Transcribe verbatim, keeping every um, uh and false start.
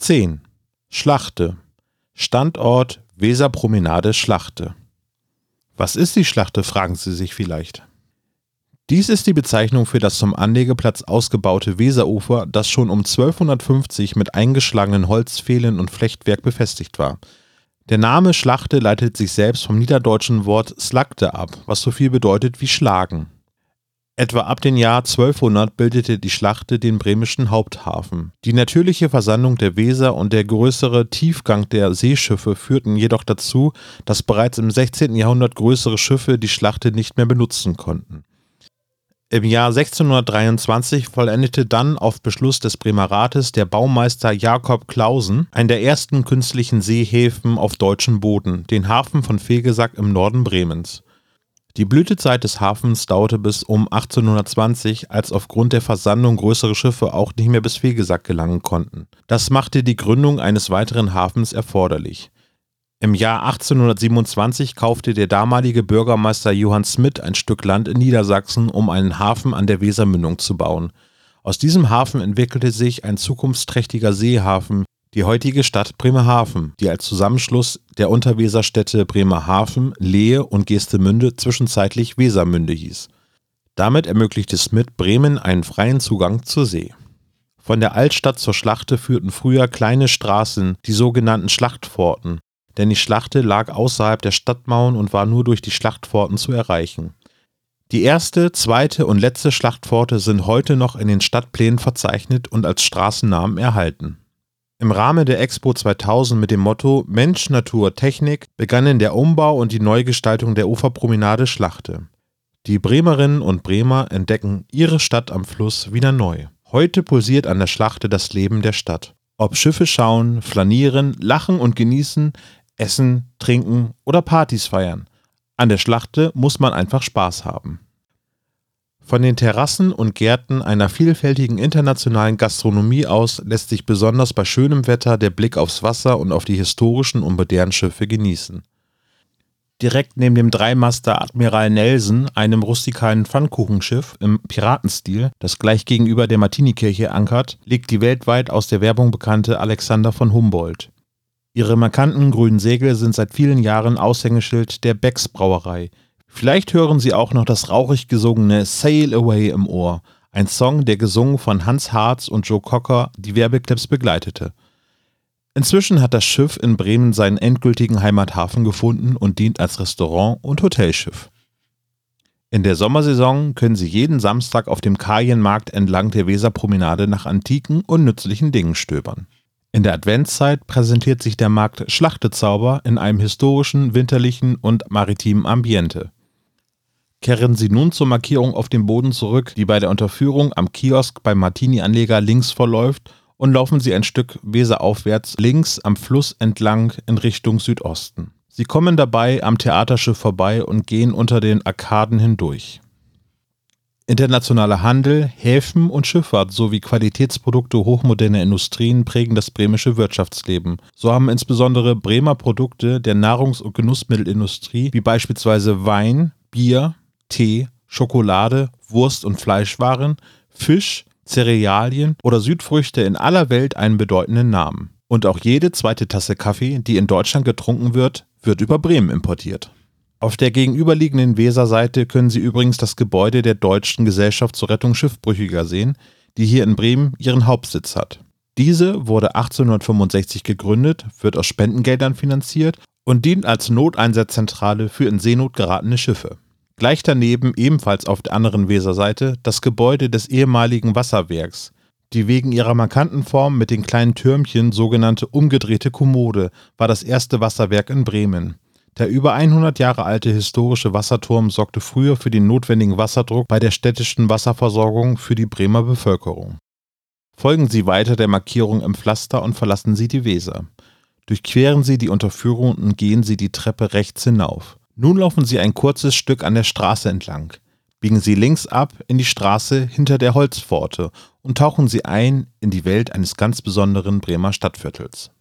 zehn. Schlachte. Standort Weserpromenade Schlachte. Was ist die Schlachte, fragen Sie sich vielleicht. Dies ist die Bezeichnung für das zum Anlegeplatz ausgebaute Weserufer, das schon um zwölfhundertfünfzig mit eingeschlagenen Holzpfählen und Flechtwerk befestigt war. Der Name Schlachte leitet sich selbst vom niederdeutschen Wort slagte ab, was so viel bedeutet wie schlagen. Etwa ab dem Jahr zwölfhundert bildete die Schlachte den bremischen Haupthafen. Die natürliche Versandung der Weser und der größere Tiefgang der Seeschiffe führten jedoch dazu, dass bereits im sechzehnten Jahrhundert größere Schiffe die Schlachte nicht mehr benutzen konnten. Im Jahr sechzehnhundertdreiundzwanzig vollendete dann auf Beschluss des Bremer Rates der Baumeister Jacob Clausen, einen der ersten künstlichen Seehäfen auf deutschem Boden, den Hafen von Vegesack im Norden Bremens. Die Blütezeit des Hafens dauerte bis um achtzehnhundertzwanzig, als aufgrund der Versandung größere Schiffe auch nicht mehr bis Vegesack gelangen konnten. Das machte die Gründung eines weiteren Hafens erforderlich. Im Jahr achtzehnhundertsiebenundzwanzig kaufte der damalige Bürgermeister Johann Schmidt ein Stück Land in Niedersachsen, um einen Hafen an der Wesermündung zu bauen. Aus diesem Hafen entwickelte sich ein zukunftsträchtiger Seehafen, die heutige Stadt Bremerhaven, die als Zusammenschluss der Unterweserstädte Bremerhaven, Lehe und Geestemünde zwischenzeitlich Wesermünde hieß. Damit ermöglichte Schmidt Bremen einen freien Zugang zur See. Von der Altstadt zur Schlachte führten früher kleine Straßen, die sogenannten Schlachtpforten, denn die Schlachte lag außerhalb der Stadtmauern und war nur durch die Schlachtpforten zu erreichen. Die erste, zweite und letzte Schlachtpforte sind heute noch in den Stadtplänen verzeichnet und als Straßennamen erhalten. Im Rahmen der Expo zweitausend mit dem Motto Mensch, Natur, Technik begannen der Umbau und die Neugestaltung der Uferpromenade Schlachte. Die Bremerinnen und Bremer entdecken ihre Stadt am Fluss wieder neu. Heute pulsiert an der Schlachte das Leben der Stadt. Ob Schiffe schauen, flanieren, lachen und genießen, essen, trinken oder Partys feiern. An der Schlachte muss man einfach Spaß haben. Von den Terrassen und Gärten einer vielfältigen internationalen Gastronomie aus lässt sich besonders bei schönem Wetter der Blick aufs Wasser und auf die historischen und modernen Schiffe genießen. Direkt neben dem Dreimaster Admiral Nelson, einem rustikalen Pfannkuchenschiff im Piratenstil, das gleich gegenüber der Martinikirche ankert, liegt die weltweit aus der Werbung bekannte Alexander von Humboldt. Ihre markanten grünen Segel sind seit vielen Jahren Aushängeschild der Becks Brauerei. Vielleicht hören Sie auch noch das rauchig gesungene Sail Away im Ohr, ein Song, der gesungen von Hans Harz und Joe Cocker die Werbeclips begleitete. Inzwischen hat das Schiff in Bremen seinen endgültigen Heimathafen gefunden und dient als Restaurant und Hotelschiff. In der Sommersaison können Sie jeden Samstag auf dem Kalienmarkt entlang der Weserpromenade nach antiken und nützlichen Dingen stöbern. In der Adventszeit präsentiert sich der Markt Schlachtezauber in einem historischen, winterlichen und maritimen Ambiente. Kehren Sie nun zur Markierung auf dem Boden zurück, die bei der Unterführung am Kiosk beim Martini-Anleger links verläuft, und laufen Sie ein Stück weseraufwärts links am Fluss entlang in Richtung Südosten. Sie kommen dabei am Theaterschiff vorbei und gehen unter den Arkaden hindurch. Internationaler Handel, Häfen und Schifffahrt sowie Qualitätsprodukte hochmoderner Industrien prägen das bremische Wirtschaftsleben. So haben insbesondere Bremer Produkte der Nahrungs- und Genussmittelindustrie wie beispielsweise Wein, Bier, Tee, Schokolade, Wurst- und Fleischwaren, Fisch, Cerealien oder Südfrüchte in aller Welt einen bedeutenden Namen. Und auch jede zweite Tasse Kaffee, die in Deutschland getrunken wird, wird über Bremen importiert. Auf der gegenüberliegenden Weserseite können Sie übrigens das Gebäude der Deutschen Gesellschaft zur Rettung Schiffbrüchiger sehen, die hier in Bremen ihren Hauptsitz hat. Diese wurde achtzehnhundertfünfundsechzig gegründet, wird aus Spendengeldern finanziert und dient als Noteinsatzzentrale für in Seenot geratene Schiffe. Gleich daneben, ebenfalls auf der anderen Weserseite, das Gebäude des ehemaligen Wasserwerks, die wegen ihrer markanten Form mit den kleinen Türmchen sogenannte umgedrehte Kommode, war das erste Wasserwerk in Bremen. Der über hundert Jahre alte historische Wasserturm sorgte früher für den notwendigen Wasserdruck bei der städtischen Wasserversorgung für die Bremer Bevölkerung. Folgen Sie weiter der Markierung im Pflaster und verlassen Sie die Weser. Durchqueren Sie die Unterführung und gehen Sie die Treppe rechts hinauf. Nun laufen Sie ein kurzes Stück an der Straße entlang. Biegen Sie links ab in die Straße hinter der Holzpforte und tauchen Sie ein in die Welt eines ganz besonderen Bremer Stadtviertels.